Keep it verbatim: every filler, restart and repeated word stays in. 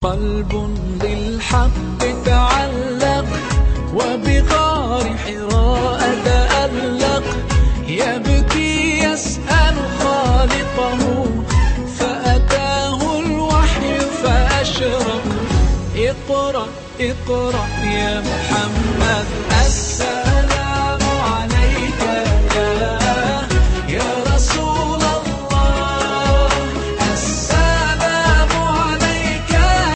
قلب بالحق تعلق وبغار حراء تألق، يبكي يسأل خالقه فأتاه الوحي فأشرق. اقرأ اقرأ يا محمد السلام